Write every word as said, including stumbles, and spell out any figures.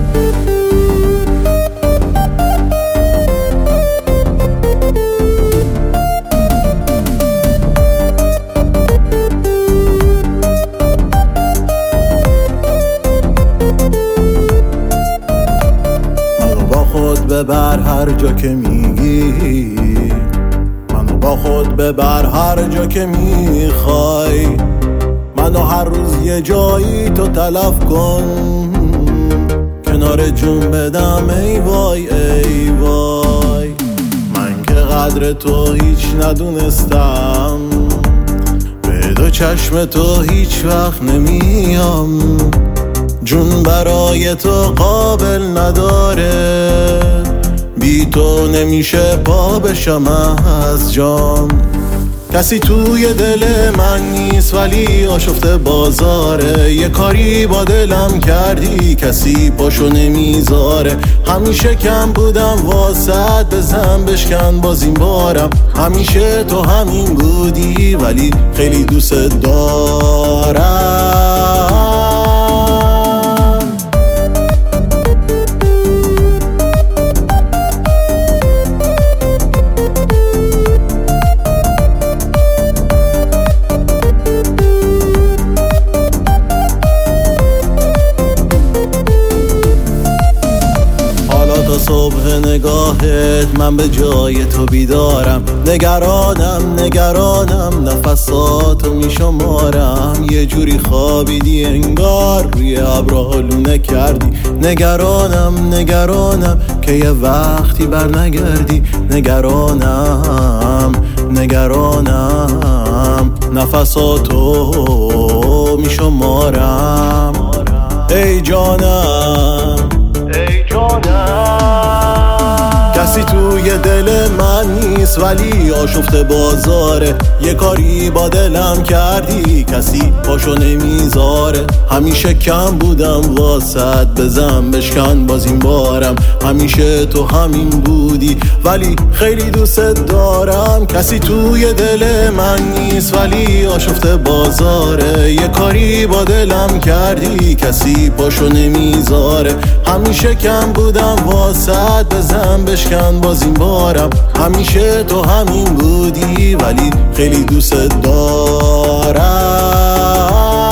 ببر هر جا که میگی، منو با خود ببر هر جا که میخوای، منو هر روز یه جایی تو تلف کن، کنار جون بدم ای وای ای وای. من که قدر تو هیچ ندونستم، به دو چشم تو هیچ وقت نمیام، جون برای تو قابل نداره، بی تو نمیشه پا بشم از جام. کسی توی دل من نیست ولی آشفته بازاره، یه کاری با دلم کردی کسی پاشو نمیذاره. همیشه کم بودم واسط بزن بشکن باز این بارم، همیشه تو همین بودی ولی خیلی دوست دارم. صبح نگاهت من به جای تو بیدارم، نگرانم نگرانم نفساتو میشمارم، یه جوری خوابیدی انگار روی ابرها لونه کردی، نگرانم نگرانم که یه وقتی بر نگردی، نگرانم نگرانم نفساتو میشمارم. ای جانم ای جانم، کسی توی دل من نیست ولی آشفته بازاره، یه کاری با دلم کردی کسی پاشو نمیذاره. همیشه کم بودم واسط بزن بشکن باز این بارم، همیشه تو همین بودی ولی خیلی دوست دارم. کسی توی دل من نیست ولی آشفته بازاره، یه کاری با دلم کردی کسی پاشو نمیذاره. همیشه کم بودم واسط بزن بشکن باز این بارم، همیشه تو همین بودی ولی خیلی دوست دارم.